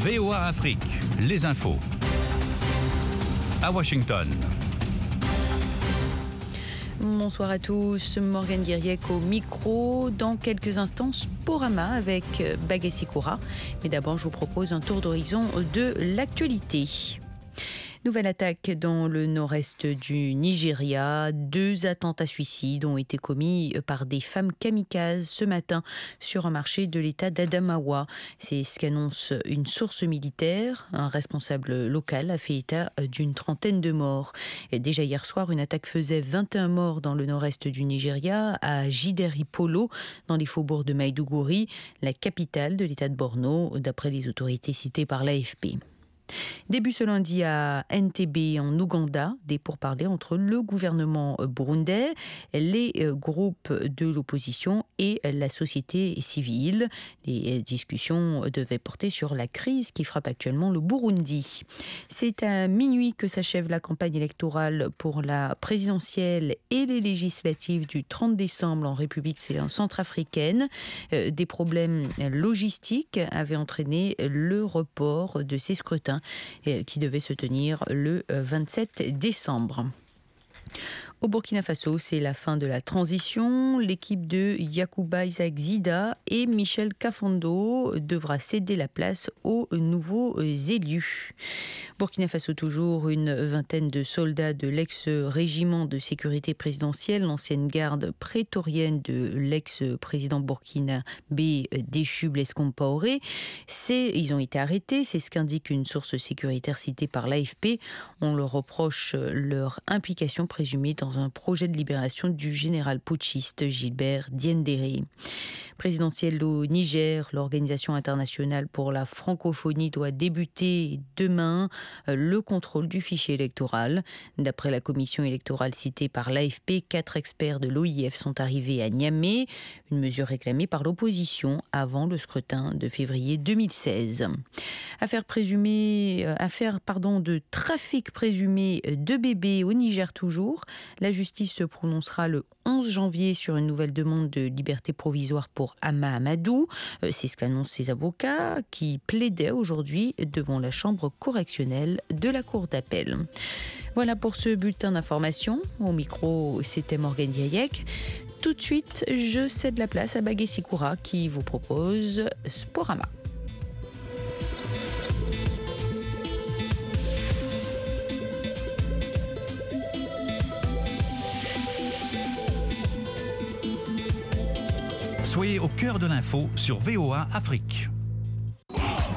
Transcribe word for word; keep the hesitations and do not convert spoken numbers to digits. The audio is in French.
V O A Afrique, les infos. À Washington. Bonsoir à tous, Morgane Guiriec au micro. Dans quelques instants, Sporama avec Bagassi Koura. Mais d'abord, je vous propose un tour d'horizon de l'actualité. Nouvelle attaque dans le nord-est du Nigeria. Deux attentats suicides ont été commis par des femmes kamikazes ce matin sur un marché de l'État d'Adamawa. C'est ce qu'annonce une source militaire. Un responsable local a fait état d'une trentaine de morts. Et déjà hier soir, une attaque faisait vingt et un morts dans le nord-est du Nigeria, à Jideri-Polo, dans les faubourgs de Maiduguri, la capitale de l'État de Borno, d'après les autorités citées par l'A F P. Début ce lundi à Entebbe en Ouganda, des pourparlers entre le gouvernement burundais, les groupes de l'opposition et la société civile. Les discussions devaient porter sur la crise qui frappe actuellement le Burundi. C'est à minuit que s'achève la campagne électorale pour la présidentielle et les législatives du trente décembre en République centrafricaine. Des problèmes logistiques avaient entraîné le report de ces scrutins qui devait se tenir le vingt-sept décembre. Au Burkina Faso, c'est la fin de la transition. L'équipe de Yacouba Isaac Zida et Michel Kafando devra céder la place aux nouveaux élus. Burkina Faso toujours, une vingtaine de soldats de l'ex-régiment de sécurité présidentielle, l'ancienne garde prétorienne de l'ex-président burkinabé déchu Blaise Compaoré. C'est, ils ont été arrêtés, c'est ce qu'indique une source sécuritaire citée par l'A F P. On leur reproche leur implication présumée dans un projet de libération du général putschiste Gilbert Diendéré. Présidentielle au Niger, l'Organisation internationale pour la francophonie doit débuter demain le contrôle du fichier électoral. D'après la commission électorale citée par l'A F P, quatre experts de l'O I F sont arrivés à Niamey, une mesure réclamée par l'opposition avant le scrutin de février deux mille seize. Affaire présumée, affaire pardon, de trafic présumé de bébés au Niger toujours. La justice se prononcera le onze janvier sur une nouvelle demande de liberté provisoire pour Ama Amadou. C'est ce qu'annoncent ses avocats qui plaidaient aujourd'hui devant la chambre correctionnelle de la cour d'appel. Voilà pour ce bulletin d'information. Au micro, c'était Morgane Guiriec. Tout de suite, je cède la place à Bagassi Koura qui vous propose Sporama. Soyez au cœur de l'info sur V O A Afrique.